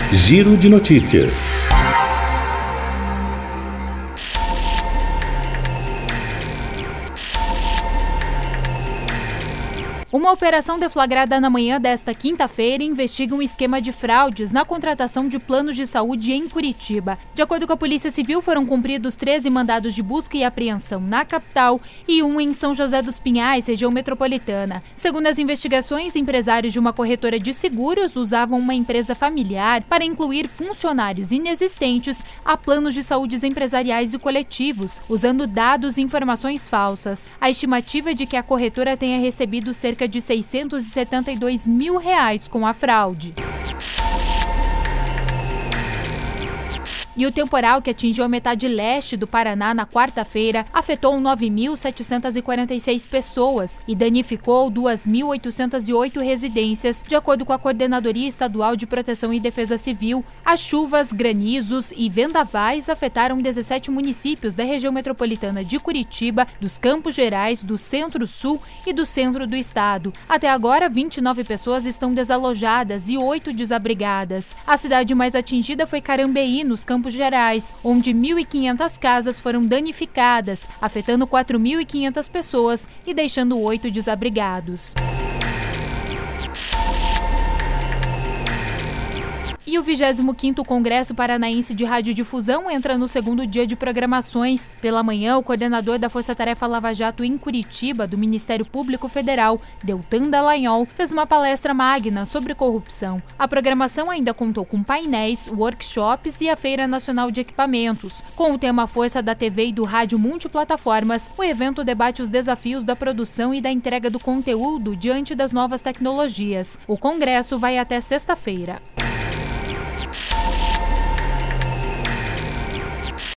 Giro de Notícias. Uma operação deflagrada na manhã desta quinta-feira investiga um esquema de fraudes na contratação de planos de saúde em Curitiba. De acordo com a Polícia Civil, foram cumpridos 13 mandados de busca e apreensão na capital e um em São José dos Pinhais, região metropolitana. Segundo as investigações, empresários de uma corretora de seguros usavam uma empresa familiar para incluir funcionários inexistentes a planos de saúde empresariais e coletivos, usando dados e informações falsas. A estimativa é de que a corretora tenha recebido cerca de R$672 mil com a fraude. E o temporal que atingiu a metade leste do Paraná na quarta-feira afetou 9.746 pessoas e danificou 2.808 residências, de acordo com a Coordenadoria Estadual de Proteção e Defesa Civil. As chuvas, granizos e vendavais afetaram 17 municípios da região metropolitana de Curitiba, dos Campos Gerais, do Centro-Sul e do centro do estado. Até agora, 29 pessoas estão desalojadas e 8 desabrigadas. A cidade mais atingida foi Carambeí, nos Campos Gerais, onde 1.500 casas foram danificadas, afetando 4.500 pessoas e deixando 8 desabrigados. E o 25º Congresso Paranaense de Radiodifusão entra no segundo dia de programações. Pela manhã, o coordenador da Força Tarefa Lava Jato em Curitiba, do Ministério Público Federal, Deltan Dallagnol, fez uma palestra magna sobre corrupção. A programação ainda contou com painéis, workshops e a Feira Nacional de Equipamentos. Com o tema Força da TV e do Rádio Multiplataformas, o evento debate os desafios da produção e da entrega do conteúdo diante das novas tecnologias. O congresso vai até sexta-feira.